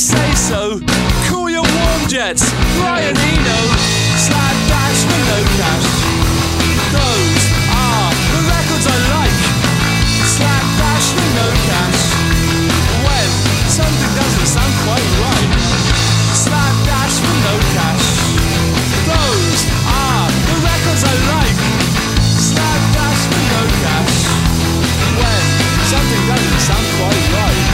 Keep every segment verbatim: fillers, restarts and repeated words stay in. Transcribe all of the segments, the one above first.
say so. Call your warm jets, Brian Eno. Slap dash for no cash. Those are the records I like. Slap dash for no cash. When something doesn't sound quite right. Slap dash for no cash. Those are the records I like. Slap dash for no cash. When something doesn't sound quite right.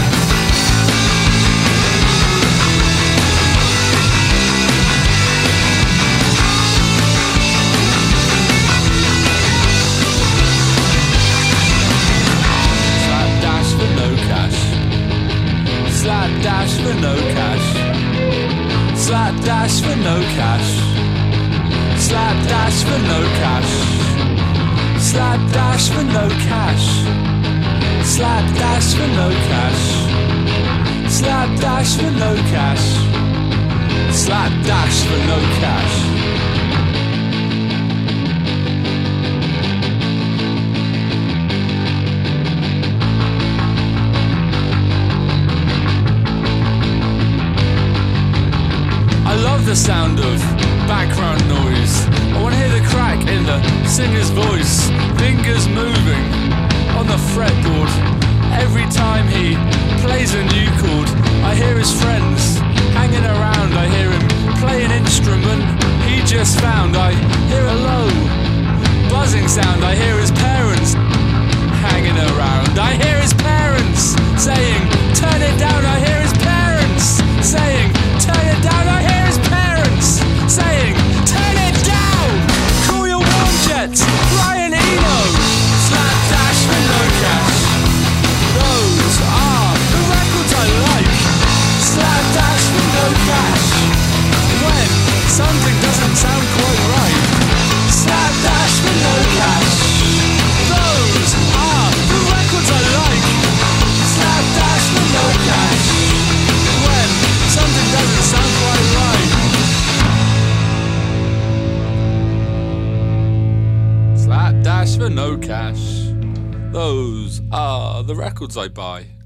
Slap dash for no cash. Slap dash for no cash. Slap dash for no cash. Slap dash for no cash. Slap dash for no cash. Slap dash for no cash. Slap dash for no cash. Slap dash for no cash. I love the sound of background noise. I want to hear the crack in the singer's voice. Fingers moving on the fretboard. Every time he plays a new chord, I hear his friends hanging around. I hear him play an instrument he just found. I hear a low buzzing sound. I hear his parents hanging around. I hear his parents saying, turn it down. I hear his parents saying, turn it down. I hear his parents saying, turn it down. Call your warm jets, Brian Eno. Slap dash for no cash. Those are the records I like. Slap dash for no cash. When something doesn't sound quite right. Slap dash for no cash. Those are the records I like. Slap dash for no cash. When something doesn't sound quite right. Slap dash for no cash. Those are the records I buy.